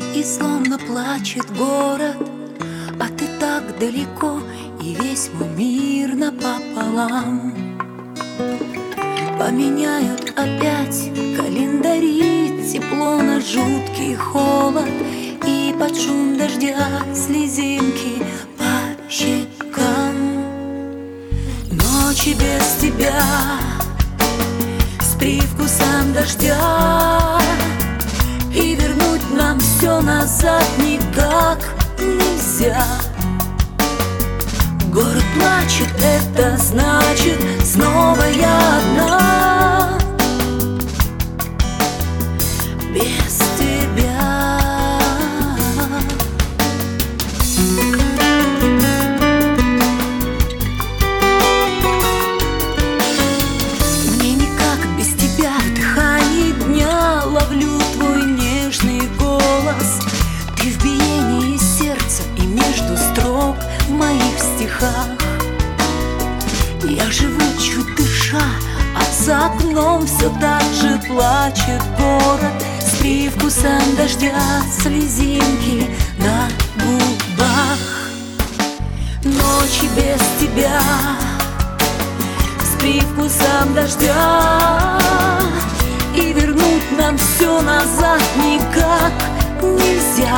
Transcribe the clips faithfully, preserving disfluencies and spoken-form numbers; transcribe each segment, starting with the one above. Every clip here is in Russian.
И словно плачет город, а ты так далеко, и весь мой мир напополам. Поменяют опять календари, тепло на жуткий холод, и под шум дождя слезинки по щекам. Ночи без тебя, с привкусом дождя, и вернуть нам все назад никак нельзя. Город плачет, это значит, снова я одна, без тебя. Мне никак без тебя, в дыхании дня ловлю твой нежный голос. Ты в биении сердца и между строк в моих стихах. Я живу чуть дыша, а за окном все так же плачет город, с привкусом дождя слезинки на губах. Ночи без тебя, с привкусом дождя, и вернуть нам все назад никак нельзя.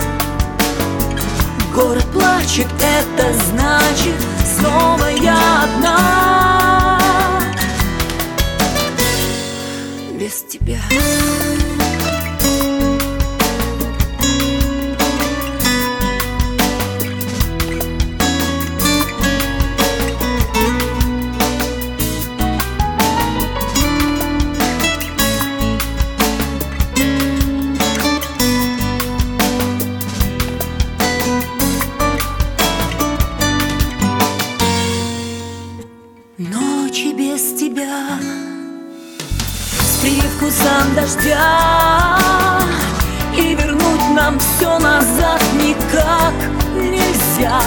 Город плачет, это значит, снова я одна, без тебя. Ночи без тебя, с привкусом дождя, и вернуть нам все назад никак нельзя.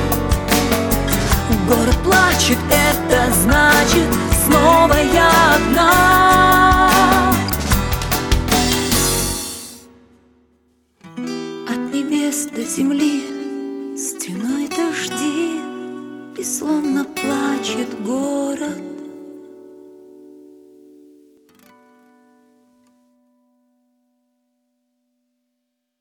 Город плачет, это значит, снова я одна. От небес до земли стеной дожди, и словно плачет город.